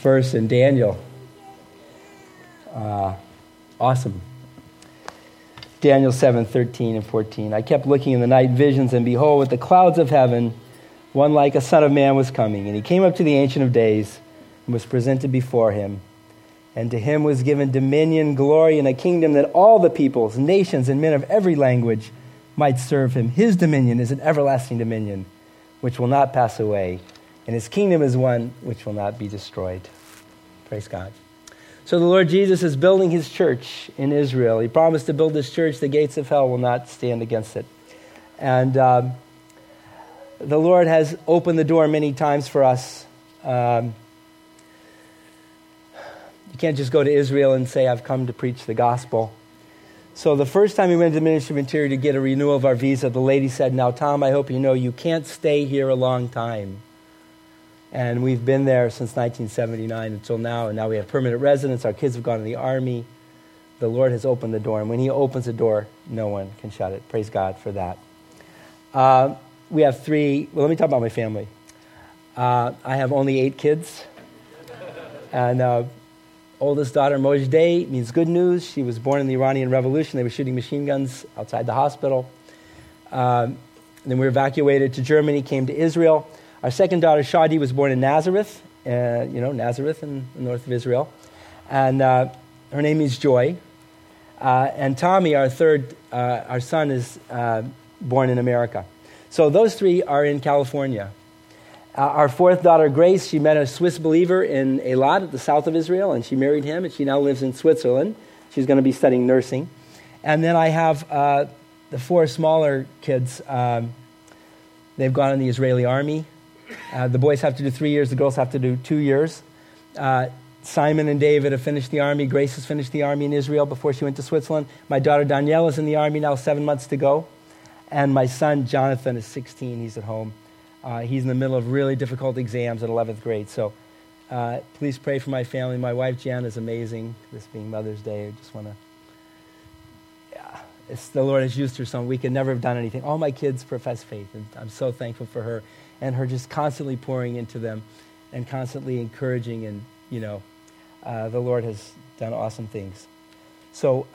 verse in Daniel. Awesome. Daniel 7:13 and 14. I kept looking in the night visions, and behold, with the clouds of heaven, one like a son of man was coming. And he came up to the Ancient of Days and was presented before him. And to him was given dominion, glory, and a kingdom that all the peoples, nations, and men of every language might serve him. His dominion is an everlasting dominion, which will not pass away. And his kingdom is one which will not be destroyed. Praise God. So the Lord Jesus is building his church in Israel. He promised to build this church. The gates of hell will not stand against it. And the Lord has opened the door many times for us. You can't just go to Israel and say, I've come to preach the gospel. So the first time we went to the Ministry of Interior to get a renewal of our visa, the lady said, now, Tom, I hope you know you can't stay here a long time. And we've been there since 1979 until now, and now we have permanent residence. Our kids have gone to the Army. The Lord has opened the door, and when he opens the door, no one can shut it. Praise God for that. We have let me talk about my family. I have only 8 kids, and oldest daughter, Mojdeh, means good news. She was born in the Iranian Revolution. They were shooting machine guns outside the hospital. Then we were evacuated to Germany, came to Israel. Our second daughter, Shadi, was born in Nazareth, Nazareth in the north of Israel. And her name is Joy. And Tommy, our son, is born in America. So those 3 are in California. Our fourth daughter, Grace, she met a Swiss believer in Eilat at the south of Israel, and she married him, and she now lives in Switzerland. She's going to be studying nursing. And then I have the 4 smaller kids. They've gone in the Israeli army. The boys have to do 3 years. The girls have to do 2 years. Simon and David have finished the army. Grace has finished the army in Israel before she went to Switzerland. My daughter, Danielle, is in the army now, 7 months to go. And my son, Jonathan, is 16. He's at home. He's in the middle of really difficult exams at 11th grade. So please pray for my family. My wife, Jan, is amazing. This being Mother's Day, I just want to... the Lord has used her so we could never have done anything. All my kids profess faith, and I'm so thankful for her. And her just constantly pouring into them and constantly encouraging. And, the Lord has done awesome things. So...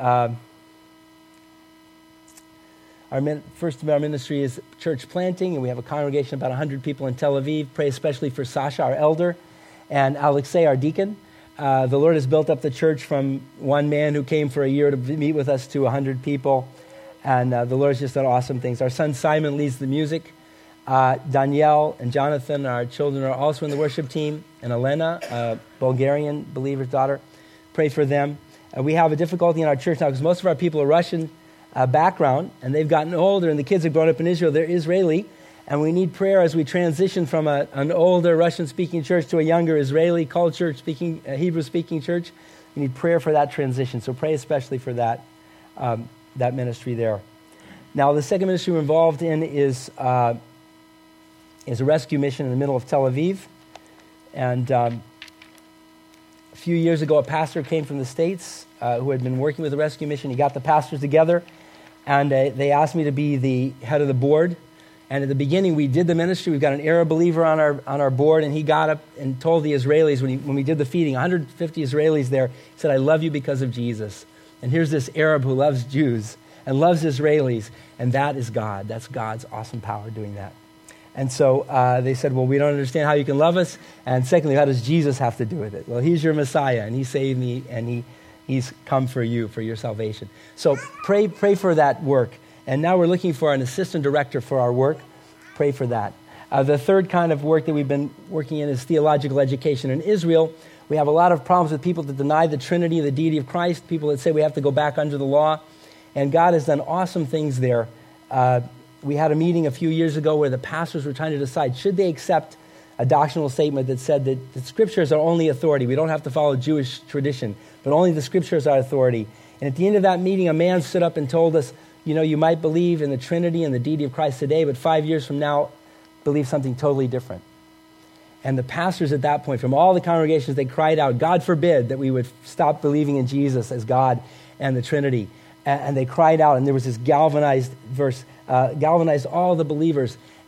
First of our ministry is church planting, and we have a congregation of about 100 people in Tel Aviv. Pray especially for Sasha, our elder, and Alexei, our deacon. The Lord has built up the church from one man who came for a year to meet with us to 100 people, and the Lord has just done awesome things. Our son Simon leads the music. Danielle and Jonathan, our children, are also in the worship team, and Elena, a Bulgarian believer's daughter. Pray for them. We have a difficulty in our church now because most of our people are Russian background, and they've gotten older, and the kids have grown up in Israel. They're Israeli, and we need prayer as we transition from an older Russian-speaking church to a younger Israeli culture, Hebrew-speaking church. We need prayer for that transition, so pray especially for that ministry there. Now, the second ministry we're involved in is a rescue mission in the middle of Tel Aviv, and a few years ago, a pastor came from the States who had been working with the rescue mission. He got the pastors together, and they asked me to be the head of the board. And at the beginning, we did the ministry. We've got an Arab believer on our board, and he got up and told the Israelis when we did the feeding, 150 Israelis there, he said, I love you because of Jesus. And here's this Arab who loves Jews and loves Israelis, and that is God. That's God's awesome power doing that. And so they said, well, we don't understand how you can love us. And secondly, how does Jesus have to do with it? Well, he's your Messiah, and he saved me, and he's come for you, for your salvation. So pray for that work. And now we're looking for an assistant director for our work. Pray for that. The third kind of work that we've been working in is theological education. In Israel, we have a lot of problems with people that deny the Trinity, the deity of Christ, people that say we have to go back under the law. And God has done awesome things there. We had a meeting a few years ago where the pastors were trying to decide, should they accept a doctrinal statement that said that the scriptures are only authority. We don't have to follow Jewish tradition, but only the scriptures are authority. And at the end of that meeting, a man stood up and told us, you might believe in the Trinity and the deity of Christ today, but 5 years from now, believe something totally different. And the pastors at that point, from all the congregations, they cried out, God forbid that we would stop believing in Jesus as God and the Trinity. And they cried out, and there was this galvanized all the believers.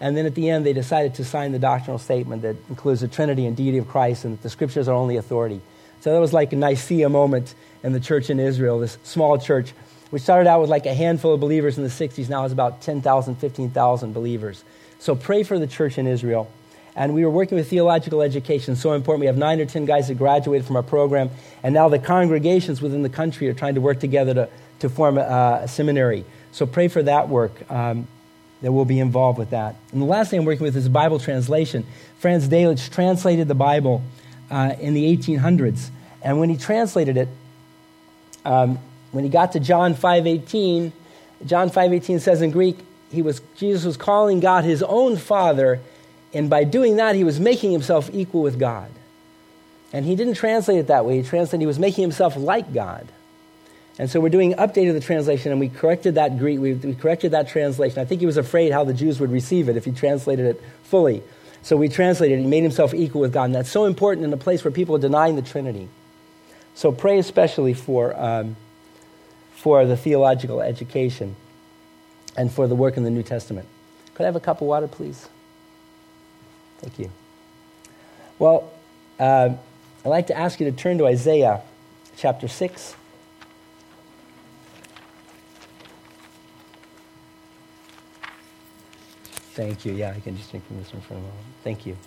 And then at the end, they decided to sign the doctrinal statement that includes the Trinity and deity of Christ and that the Scriptures are only authority. So that was like a Nicaea moment in the church in Israel, this small church, which started out with like a handful of believers in the 60s. Now it's about 10,000, 15,000 believers. So pray for the church in Israel. And we were working with theological education, so important. We have 9 or 10 guys that graduated from our program, and now the congregations within the country are trying to work together to form a seminary. So pray for that work. That we'll be involved with that. And the last thing I'm working with is Bible translation. Franz Delitzsch translated the Bible in the 1800s. And when he translated it, when he got to John 5:18, John 5:18 says in Greek, Jesus was calling God his own Father, and by doing that, he was making himself equal with God. And he didn't translate it that way. He translated he was making himself like God. And so we're doing an update of the translation, and we corrected that Greek. We corrected that translation. I think he was afraid how the Jews would receive it if he translated it fully. So we translated it. He made himself equal with God. And that's so important in a place where people are denying the Trinity. So pray especially for the theological education and for the work in the New Testament. Could I have a cup of water, please? Thank you. Well, I'd like to ask you to turn to Isaiah chapter 6. Thank you. Yeah, I can just drink from this one for a moment. Thank you.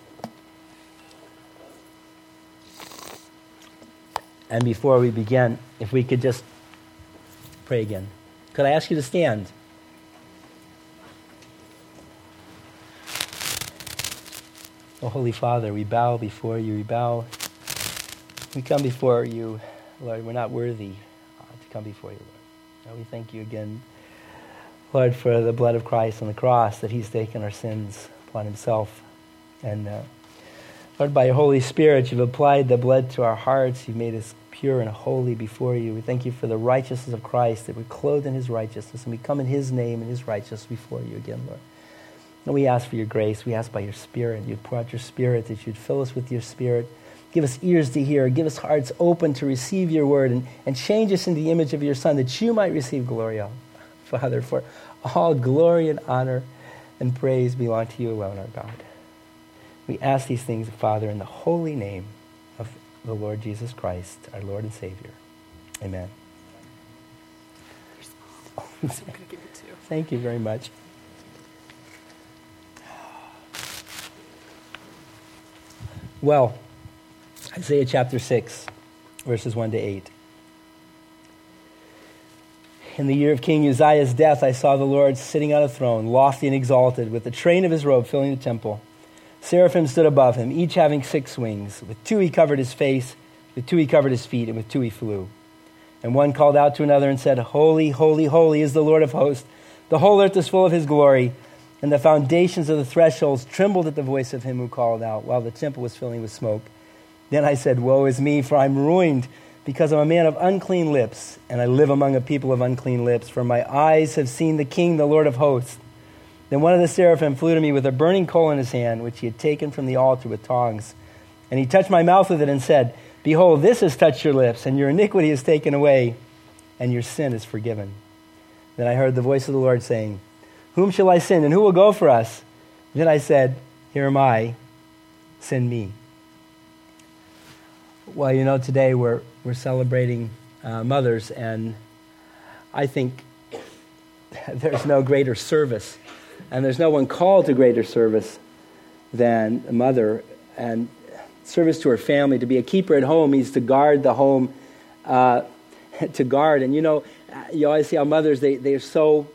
And before we begin, if we could just pray again. Could I ask you to stand? Oh, Holy Father, we bow before you. We come before you, Lord. We're not worthy to come before you, Lord. Lord, we thank you again, Lord, for the blood of Christ on the cross, that he's taken our sins upon himself. And Lord, by your Holy Spirit, you've applied the blood to our hearts. You've made us pure and holy before you. We thank you for the righteousness of Christ, that we're clothed in his righteousness, and we come in his name and his righteousness before you again, Lord. And we ask for your grace. We ask by your Spirit, you'd pour out your Spirit, that you'd fill us with your Spirit. Give us ears to hear. Give us hearts open to receive your word, and change us into the image of your Son, that you might receive glory out. Father, for all glory and honor and praise belong to you alone, our God. We ask these things, Father, in the holy name of the Lord Jesus Christ, our Lord and Savior. Amen. Thank you very much. Well, Isaiah chapter 6, verses 1 to 8. In the year of King Uzziah's death, I saw the Lord sitting on a throne, lofty and exalted, with the train of his robe filling the temple. Seraphim stood above him, each having 6 wings. With 2 he covered his face, with 2 he covered his feet, and with 2 he flew. And one called out to another and said, Holy, holy, holy is the Lord of hosts. The whole earth is full of his glory. And the foundations of the thresholds trembled at the voice of him who called out, while the temple was filling with smoke. Then I said, Woe is me, for I'm ruined, because I'm a man of unclean lips, and I live among a people of unclean lips, for my eyes have seen the King, the Lord of hosts. Then one of the seraphim flew to me with a burning coal in his hand, which he had taken from the altar with tongs. And he touched my mouth with it and said, Behold, this has touched your lips, and your iniquity is taken away, and your sin is forgiven. Then I heard the voice of the Lord saying, Whom shall I send, and who will go for us? Then I said, Here am I, send me. Well, you know, today we're celebrating mothers, and I think there's no greater service, and there's no one called to greater service than a mother, and service to her family. To be a keeper at home means to guard the home, to guard. And you know, you always see how mothers, they're so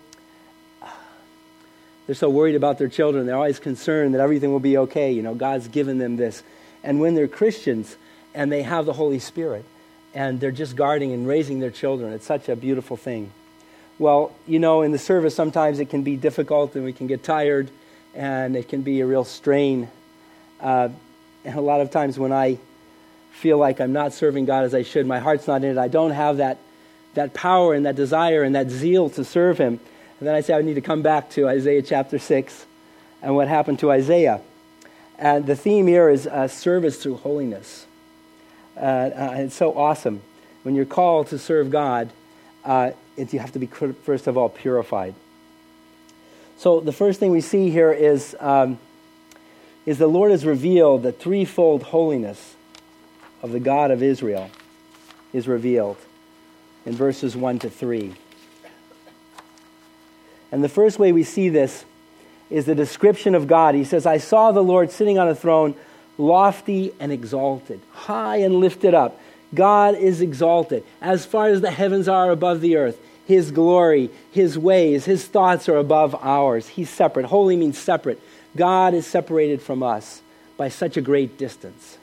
worried about their children. They're always concerned that everything will be okay. You know, God's given them this. And when they're Christians and they have the Holy Spirit and they're just guarding and raising their children, it's such a beautiful thing. Well, you know, in the service, sometimes it can be difficult and we can get tired and it can be a real strain. And a lot of times when I feel like I'm not serving God as I should, my heart's not in it, I don't have that power and that desire and that zeal to serve him. And then I say I need to come back to Isaiah chapter 6 and what happened to Isaiah. And the theme here is service through holiness. It's so awesome. When you're called to serve God, you have to be, first of all, purified. So the first thing we see here is the Lord has revealed the threefold holiness of the God of Israel is revealed in verses 1 to 3. And the first way we see this is the description of God. He says, I saw the Lord sitting on a throne, lofty and exalted, high and lifted up. God is exalted as far as the heavens are above the earth. His glory, His ways, His thoughts are above ours. He's separate. Holy means separate. God is separated from us by such a great distance.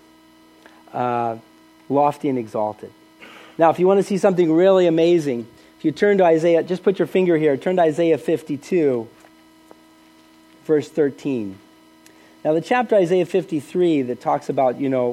Lofty and exalted. Now, if you want to see something really amazing, if you turn to Isaiah, just put your finger here, turn to Isaiah 52, verse 13. Now, the chapter Isaiah 53 that talks about,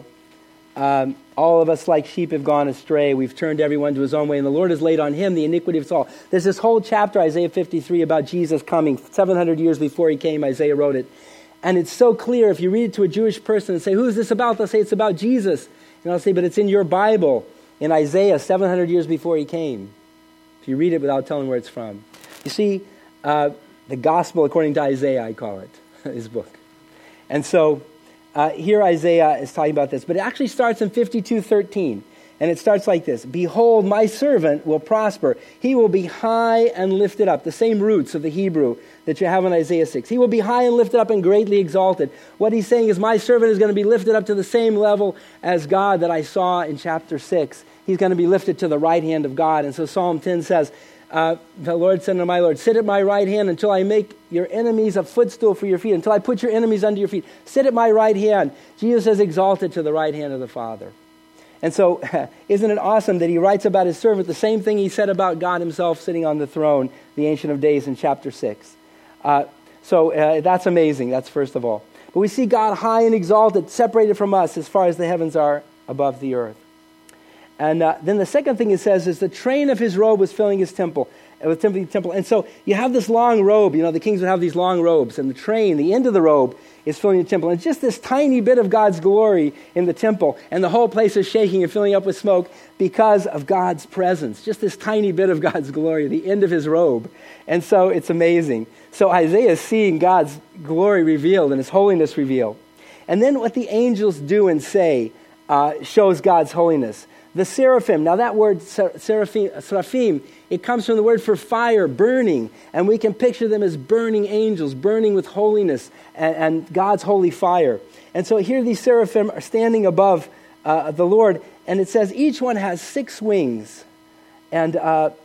all of us like sheep have gone astray. We've turned everyone to his own way, and the Lord has laid on him the iniquity of us all. There's this whole chapter, Isaiah 53, about Jesus coming. 700 years before he came, Isaiah wrote it. And it's so clear. If you read it to a Jewish person and say, who is this about? They'll say, it's about Jesus. And I'll say, but it's in your Bible, in Isaiah, 700 years before he came. If you read it without telling where it's from. You see, the gospel according to Isaiah, I call it, his book. And so here Isaiah is talking about this. But it actually starts in 52:13. And it starts like this. Behold, my servant will prosper. He will be high and lifted up. The same roots of the Hebrew that you have in Isaiah 6. He will be high and lifted up and greatly exalted. What he's saying is my servant is going to be lifted up to the same level as God that I saw in chapter 6. He's going to be lifted to the right hand of God. And so Psalm 10 says, the Lord said to my Lord, sit at my right hand until I make your enemies a footstool for your feet, until I put your enemies under your feet. Sit at my right hand. Jesus is exalted to the right hand of the Father. And so, isn't it awesome that he writes about his servant the same thing he said about God himself sitting on the throne, the Ancient of Days in chapter 6. So that's amazing, that's first of all. But we see God high and exalted, separated from us as far as the heavens are above the earth. And then the second thing it says is the train of his robe was filling his temple. And so you have this long robe. The kings would have these long robes. And the train, the end of the robe, is filling the temple. And it's just this tiny bit of God's glory in the temple. And the whole place is shaking and filling up with smoke because of God's presence. Just this tiny bit of God's glory, the end of his robe. And so it's amazing. So Isaiah is seeing God's glory revealed and his holiness revealed. And then what the angels do and say shows God's holiness. The seraphim, now that word seraphim, it comes from the word for fire, burning. And we can picture them as burning angels, burning with holiness and God's holy fire. And so here these seraphim are standing above the Lord. And it says each one has 6 wings. And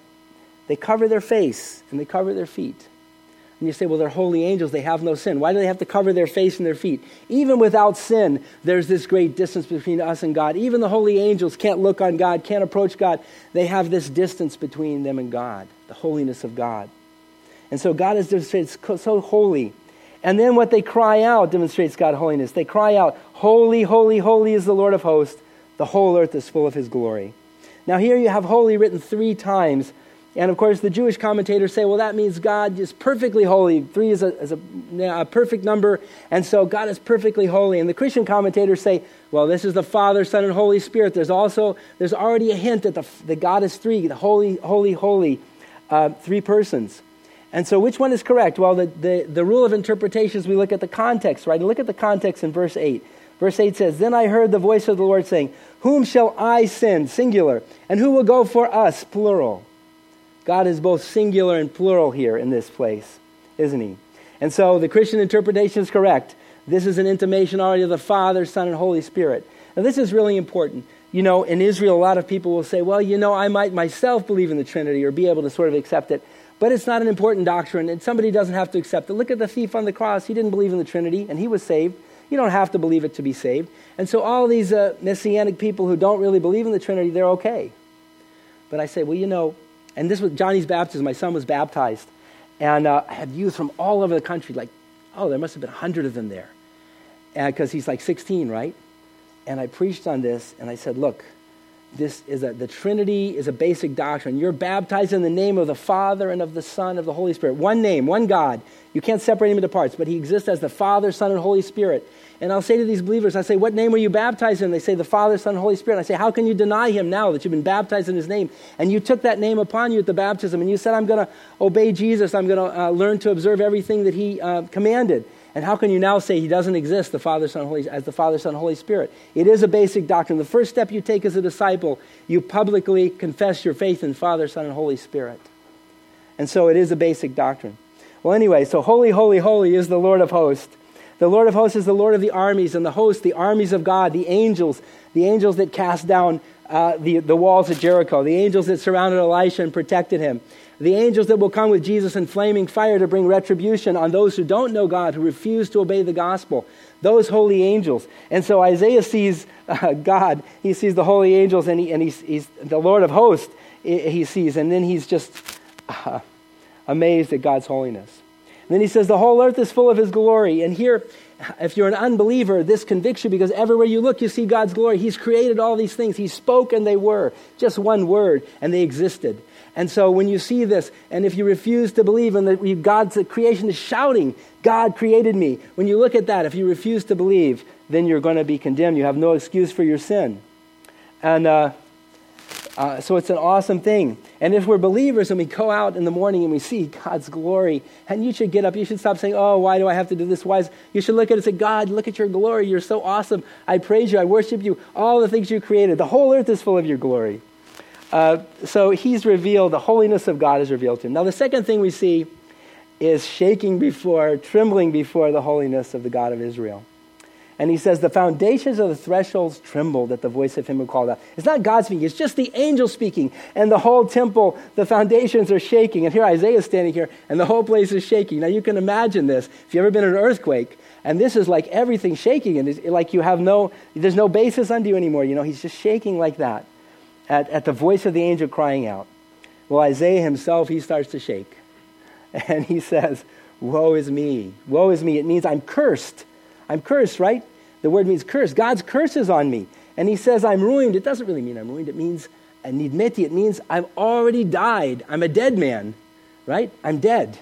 they cover their face and they cover their feet. And you say, well, they're holy angels. They have no sin. Why do they have to cover their face and their feet? Even without sin, there's this great distance between us and God. Even the holy angels can't look on God, can't approach God. They have this distance between them and God, the holiness of God. And so God is so holy. And then what they cry out demonstrates God's holiness. They cry out, holy, holy, holy is the Lord of hosts. The whole earth is full of his glory. Now here you have holy written 3 times. And of course, the Jewish commentators say, well, that means God is perfectly holy. 3 is a perfect number, and so God is perfectly holy. And the Christian commentators say, well, this is the Father, Son, and Holy Spirit. There's already a hint that God is 3, the holy, holy, holy, 3 persons. And so which one is correct? Well, the rule of interpretation is we look at the context, right? And look at the context in verse 8. Verse 8 says, then I heard the voice of the Lord saying, whom shall I send, singular, and who will go for us, plural? God is both singular and plural here in this place, isn't he? And so the Christian interpretation is correct. This is an intimation already of the Father, Son, and Holy Spirit. Now this is really important. In Israel, a lot of people will say, well, I might myself believe in the Trinity or be able to sort of accept it, but it's not an important doctrine, and somebody doesn't have to accept it. Look at the thief on the cross. He didn't believe in the Trinity, and he was saved. You don't have to believe it to be saved. And so all these Messianic people who don't really believe in the Trinity, they're okay. But I say, well, and this was Johnny's baptism. My son was baptized. And I had youth from all over the country. There must have been 100 of them there. Because he's 16, right? And I preached on this, and I said, look, the Trinity is a basic doctrine. You're baptized in the name of the Father and of the Son, of the Holy Spirit. One name, one God. You can't separate him into parts, but he exists as the Father, Son, and Holy Spirit. And I'll say to these believers, I say, what name were you baptized in? They say, the Father, Son, and Holy Spirit. And I say, how can you deny him now that you've been baptized in his name? And you took that name upon you at the baptism, and you said, I'm going to obey Jesus. I'm going to learn to observe everything that he commanded. And how can you now say he doesn't exist, the Father, Son, as the Father, Son, Holy Spirit? It is a basic doctrine. The first step you take as a disciple, you publicly confess your faith in Father, Son, and Holy Spirit. And so it is a basic doctrine. Well, anyway, so holy, holy, holy is the Lord of hosts. The Lord of hosts is the Lord of the armies, and the hosts, the armies of God, the angels that cast down the walls of Jericho, the angels that surrounded Elisha and protected him, the angels that will come with Jesus in flaming fire to bring retribution on those who don't know God, who refuse to obey the gospel, those holy angels. And so Isaiah sees God, he sees the holy angels, and he's the Lord of hosts he sees, and then he's just amazed at God's holiness. And then he says, the whole earth is full of his glory. And here, if you're an unbeliever, this convicts you because everywhere you look, you see God's glory. He's created all these things. He spoke and they were. Just one word, and they existed. And so when you see this, and if you refuse to believe in that God's creation is shouting, God created me. When you look at that, if you refuse to believe, then you're going to be condemned. You have no excuse for your sin. And so it's an awesome thing. And if we're believers and we go out in the morning and we see God's glory, and you should get up, you should stop saying, oh, why do I have to do this? You should look at it and say, God, look at your glory. You're so awesome. I praise you. I worship you. All the things you created. The whole earth is full of your glory. So he's revealed, the holiness of God is revealed to him. Now the second thing we see is trembling before the holiness of the God of Israel. And he says, the foundations of the thresholds trembled at the voice of him who called out. It's not God speaking, it's just the angel speaking. And the whole temple, the foundations are shaking. And here Isaiah is standing here, and the whole place is shaking. Now you can imagine this. If you've ever been in an earthquake, and this is like everything shaking, and it's like there's no basis under you anymore. He's just shaking like that at the voice of the angel crying out. Well, Isaiah himself, he starts to shake. And he says, woe is me. Woe is me. It means I'm cursed. I'm cursed, right? The word means curse. God's curse is on me. And he says I'm ruined. It doesn't really mean I'm ruined. It means nidmeti. It means I've already died. I'm a dead man, right? I'm dead.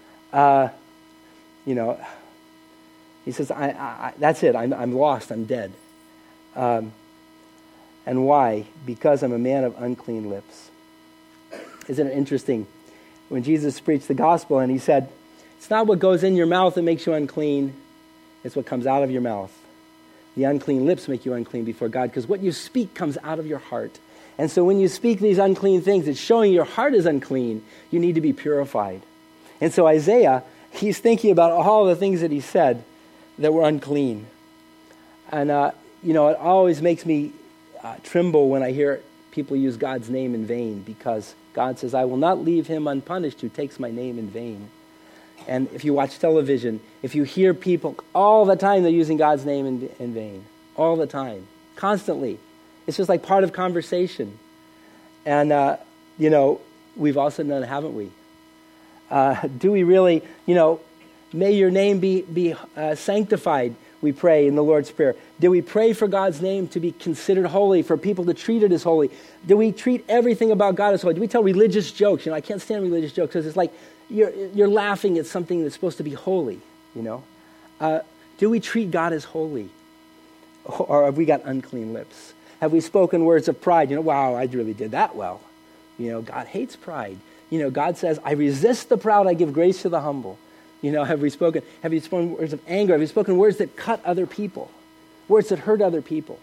He says, that's it. I'm lost. I'm dead. And why? Because I'm a man of unclean lips. Isn't it interesting? When Jesus preached the gospel and he said, it's not what goes in your mouth that makes you unclean. It's what comes out of your mouth. The unclean lips make you unclean before God because what you speak comes out of your heart. And so when you speak these unclean things, it's showing your heart is unclean. You need to be purified. And so Isaiah, he's thinking about all the things that he said that were unclean. And, it always makes me tremble when I hear people use God's name in vain because God says, I will not leave him unpunished who takes my name in vain. And if you watch television, if you hear people all the time, they're using God's name in vain. All the time. Constantly. It's just like part of conversation. And, we've also done it, haven't we? Do we really, may your name be sanctified, we pray in the Lord's Prayer. Do we pray for God's name to be considered holy, for people to treat it as holy? Do we treat everything about God as holy? Do we tell religious jokes? I can't stand religious jokes because it's like, you're laughing at something that's supposed to be holy, Do we treat God as holy? Or have we got unclean lips? Have we spoken words of pride? Wow, I really did that well. God hates pride. God says, I resist the proud, I give grace to the humble. Have you spoken words of anger? Have you spoken words that cut other people? Words that hurt other people,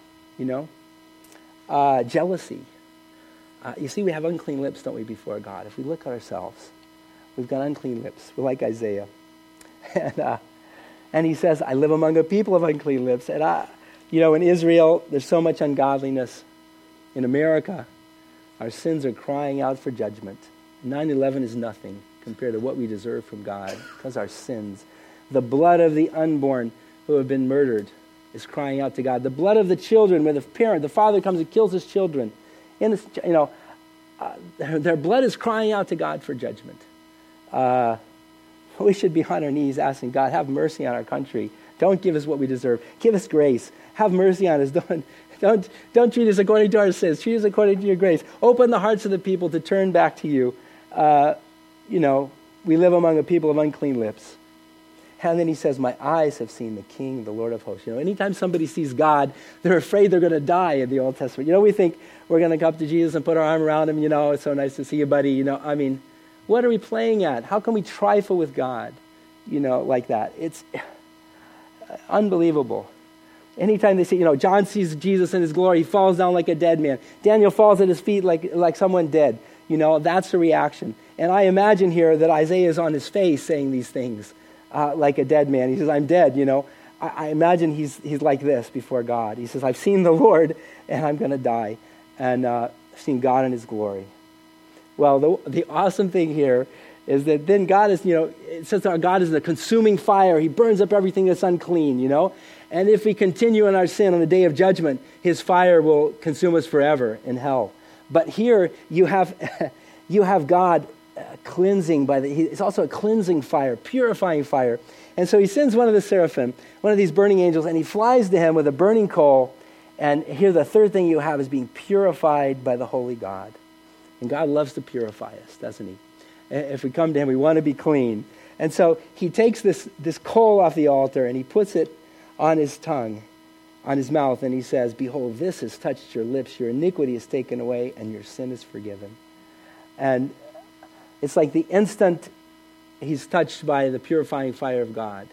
Jealousy. You see, we have unclean lips, don't we, before God? If we look at ourselves, we've got unclean lips. We're like Isaiah. And he says, I live among a people of unclean lips. And, in Israel, there's so much ungodliness. In America, our sins are crying out for judgment. 9/11 is nothing compared to what we deserve from God because our sins. The blood of the unborn who have been murdered is crying out to God. The blood of the children where the father comes and kills his children. Their blood is crying out to God for judgment. We should be on our knees asking God, have mercy on our country. Don't give us what we deserve. Give us grace. Have mercy on us. Don't treat us according to our sins. Treat us according to your grace. Open the hearts of the people to turn back to you. We live among a people of unclean lips. And then he says, my eyes have seen the King, the Lord of hosts. Anytime somebody sees God, they're afraid they're going to die in the Old Testament. We think we're going to come to Jesus and put our arm around him. It's so nice to see you, buddy. What are we playing at? How can we trifle with God, like that? It's unbelievable. Anytime they see, John sees Jesus in his glory, he falls down like a dead man. Daniel falls at his feet like someone dead. That's the reaction. And I imagine here that Isaiah is on his face saying these things like a dead man. He says, I'm dead, I imagine he's like this before God. He says, I've seen the Lord and I'm going to die. And I've seen God in his glory. Well, the awesome thing here is that then God is, it says that God is the consuming fire. He burns up everything that's unclean, And if we continue in our sin on the day of judgment, his fire will consume us forever in hell. But here you have God cleansing it's also a cleansing fire, purifying fire. And so he sends one of the seraphim, one of these burning angels, and he flies to him with a burning coal. And here the third thing you have is being purified by the holy God. And God loves to purify us, doesn't he? If we come to him, we want to be clean. And so he takes this coal off the altar and he puts it on his tongue, on his mouth, and he says, behold, this has touched your lips, your iniquity is taken away, and your sin is forgiven. And it's like the instant he's touched by the purifying fire of God,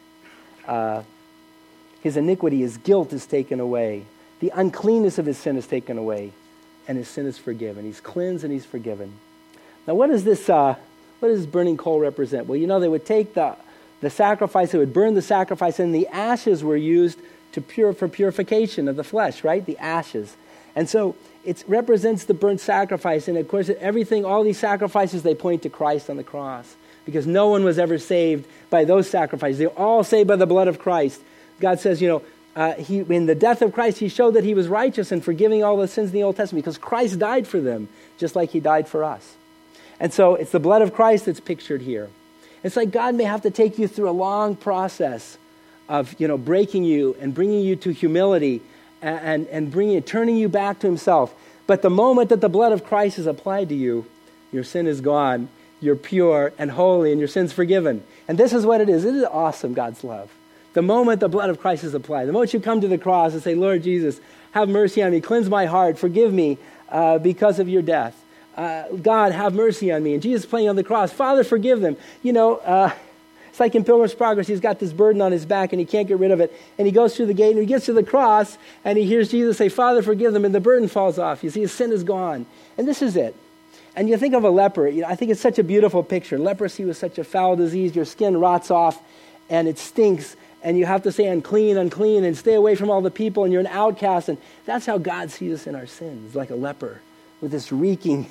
his iniquity, his guilt is taken away. The uncleanness of his sin is taken away, and his sin is forgiven. He's cleansed and he's forgiven. Now, what does this burning coal represent? Well, they would take the sacrifice, they would burn the sacrifice, and the ashes were used for purification of the flesh, right? The ashes. And so it represents the burnt sacrifice. And of course, all these sacrifices, they point to Christ on the cross. Because no one was ever saved by those sacrifices. They were all saved by the blood of Christ. God says, in the death of Christ, he showed that he was righteous in forgiving all the sins in the Old Testament because Christ died for them, just like he died for us. And so it's the blood of Christ that's pictured here. It's like God may have to take you through a long process of, breaking you and bringing you to humility and turning you back to himself. But the moment that the blood of Christ is applied to you, your sin is gone, you're pure and holy, and your sin's forgiven. And this is what it is. It is awesome, God's love. The moment the blood of Christ is applied, the moment you come to the cross and say, Lord Jesus, have mercy on me, cleanse my heart, forgive me because of your death. God, have mercy on me. And Jesus playing on the cross, Father, forgive them. It's like in Pilgrim's Progress, he's got this burden on his back and he can't get rid of it. And he goes through the gate and he gets to the cross and he hears Jesus say, Father, forgive them. And the burden falls off. You see, his sin is gone. And this is it. And you think of a leper. I think it's such a beautiful picture. Leprosy was such a foul disease. Your skin rots off and it stinks. And you have to say unclean, unclean, and stay away from all the people. And you're an outcast. And that's how God sees us in our sins, like a leper with this reeking,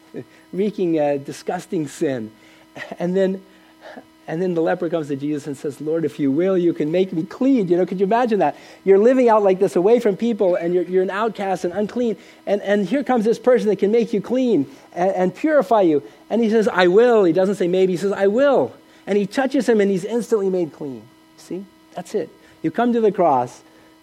disgusting sin. And then the leper comes to Jesus and says, Lord, if you will, you can make me clean. Could you imagine that? You're living out like this away from people and you're an outcast and unclean. And here comes this person that can make you clean and purify you. And he says, I will. He doesn't say maybe. He says, I will. And he touches him and he's instantly made clean. See? That's it. You come to the cross,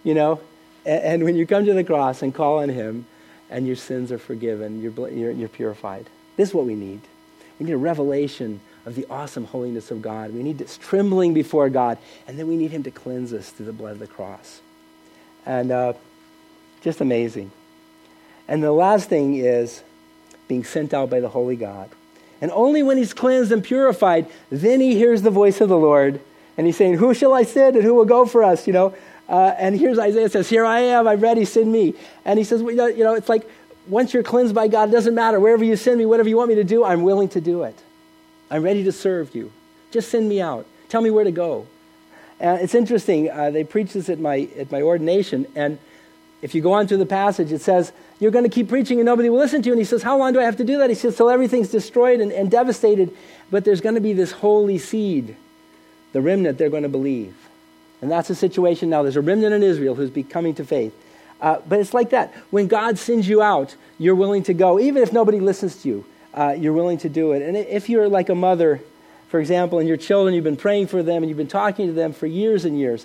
and when you come to the cross and call on him and your sins are forgiven, you're purified. This is what we need. We need a revelation of the awesome holiness of God. We need this trembling before God, and then we need him to cleanse us through the blood of the cross. And just amazing. And the last thing is being sent out by the holy God. And only when he's cleansed and purified, then he hears the voice of the Lord, and he's saying, who shall I send and who will go for us, And here's Isaiah says, here I am, I'm ready, send me. And he says, it's like once you're cleansed by God, it doesn't matter. Wherever you send me, whatever you want me to do, I'm willing to do it. I'm ready to serve you. Just send me out. Tell me where to go. It's interesting. They preach this at my ordination. And if you go on through the passage, it says, you're going to keep preaching and nobody will listen to you. And he says, how long do I have to do that? He says, till everything's destroyed and devastated. But there's going to be this holy seed, the remnant they're going to believe. And that's the situation now. There's a remnant in Israel who's coming to faith. But it's like that. When God sends you out, you're willing to go. Even if nobody listens to you, you're willing to do it. And if you're like a mother, for example, and your children, you've been praying for them and you've been talking to them for years and years,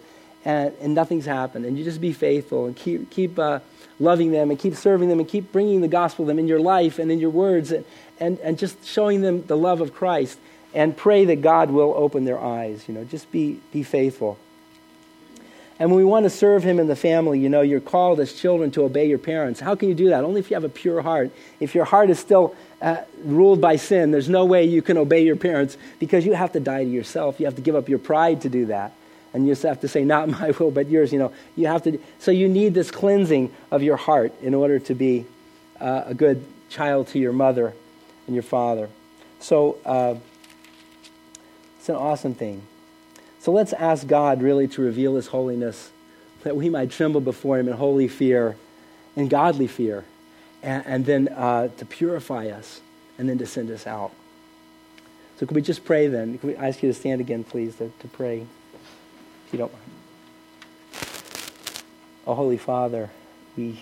and nothing's happened. And you just be faithful and keep loving them and keep serving them and keep bringing the gospel to them in your life and in your words and just showing them the love of Christ, and pray that God will open their eyes. Just be faithful. And when we want to serve him in the family, you're called as children to obey your parents. How can you do that? Only if you have a pure heart. If your heart is still ruled by sin, there's no way you can obey your parents, because you have to die to yourself. You have to give up your pride to do that. And you just have to say, not my will, but yours. You have to. So you need this cleansing of your heart in order to be a good child to your mother and your father. So it's an awesome thing. So let's ask God really to reveal his holiness, that we might tremble before him in holy fear, in godly fear, and then to purify us, and then to send us out. So could we just pray then? Could we ask you to stand again, please, to pray, if you don't mind. Oh, Holy Father, we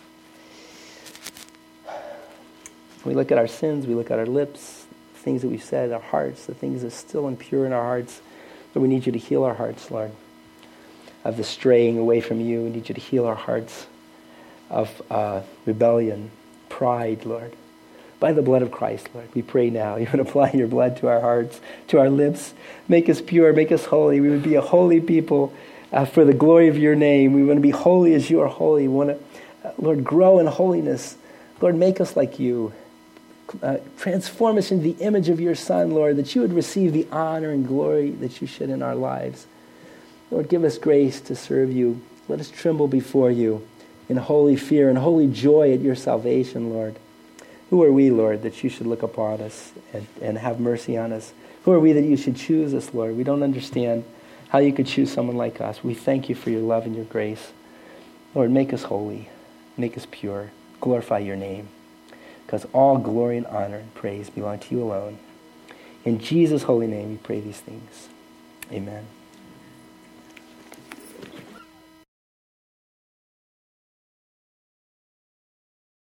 look at our sins, we look at our lips, the things that we've said, our hearts, the things that are still impure in our hearts. Lord, we need you to heal our hearts, Lord, of the straying away from you. We need you to heal our hearts of rebellion, pride, Lord. By the blood of Christ, Lord, we pray now. You would apply your blood to our hearts, to our lips. Make us pure, make us holy. We would be a holy people for the glory of your name. We want to be holy as you are holy. We want to, Lord, grow in holiness. Lord, make us like you. Transform us into the image of your Son, Lord, that you would receive the honor and glory that you should in our lives. Lord, give us grace to serve you. Let us tremble before you in holy fear and holy joy at your salvation, Lord. Who are we, Lord, that you should look upon us and have mercy on us? Who are we that you should choose us, Lord? We don't understand how you could choose someone like us. We thank you for your love and your grace. Lord, make us holy. Make us pure. Glorify your name. Because all glory and honor and praise belong to you alone. In Jesus' holy name we pray these things. Amen.